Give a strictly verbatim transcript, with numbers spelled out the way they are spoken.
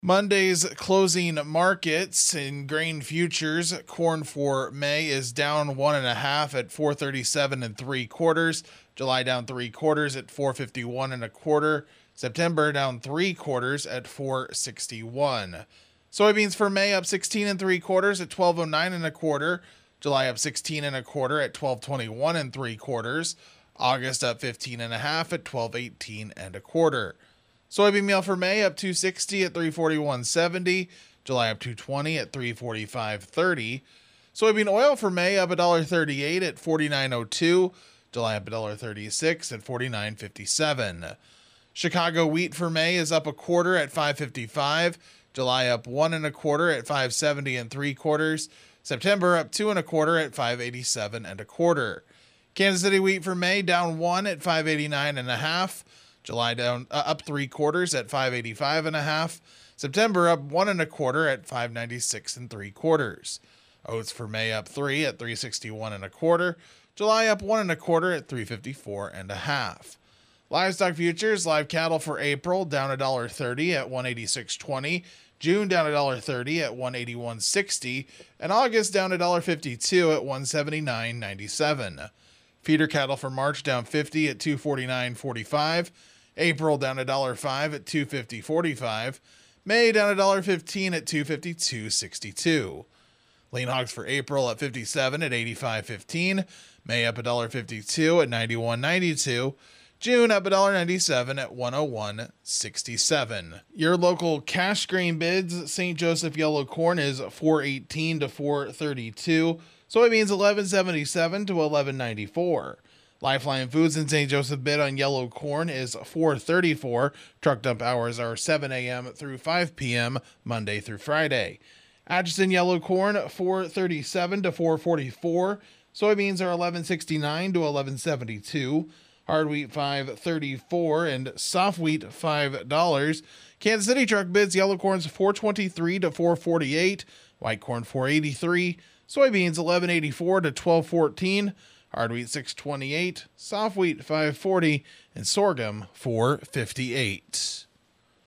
Monday's closing markets in grain futures. Corn for May is down one and a half at four thirty-seven and three quarters. July down three quarters at four fifty-one and a quarter. September down three quarters at four sixty-one. Soybeans for May up sixteen and three quarters at twelve oh nine and a quarter. July up sixteen and a quarter at twelve twenty-one and three quarters. August up fifteen and a half at twelve eighteen and a quarter. Soybean meal for May up two sixty at three forty-one seventy. July up two twenty at three forty-five thirty. Soybean oil for May up one thirty-eight at forty-nine oh two. July up one thirty-six at forty-nine fifty-seven. Chicago wheat for May is up a quarter at five fifty-five. July up one and a quarter at five seventy and three quarters. September up two and a quarter at five eighty-seven and a quarter. Kansas City wheat for May down one at five eighty-nine and a half. July down uh, up three quarters at five eighty-five and a half. September up one and a quarter at five ninety-six and three quarters. Oats for May up three at three sixty-one and a quarter. July up one and a quarter at three fifty-four and a half. Livestock futures, live cattle for April down one thirty at one eighty-six twenty. June down one thirty at one eighty-one sixty. And August down one fifty-two at one seventy-nine ninety-seven. Feeder cattle for March down fifty at two forty-nine forty-five. April down one five at two fifty forty-five. May down one fifteen at two fifty-two sixty-two. Lean hogs for April at fifty-seven at eighty-five fifteen. May up one fifty-two at ninety-one ninety-two. June up one ninety-seven at one oh one sixty-seven. Your local cash grain bids, Saint Joseph yellow corn is four eighteen to four thirty-two. Soybeans eleven seventy-seven to eleven ninety-four. Lifeline Foods in Saint Joseph bid on yellow corn is four thirty-four. Truck dump hours are seven a.m. through five p.m. Monday through Friday. Atchison yellow corn four thirty-seven to four forty-four. Soybeans are eleven sixty-nine to eleven seventy-two. Hard wheat five thirty-four and soft wheat five dollars. Kansas City truck bids yellow corn's four twenty-three to four forty-eight. White corn four eighty-three. Soybeans eleven eighty-four to twelve fourteen. Hard wheat six twenty-eight, soft wheat five forty, and sorghum four fifty-eight.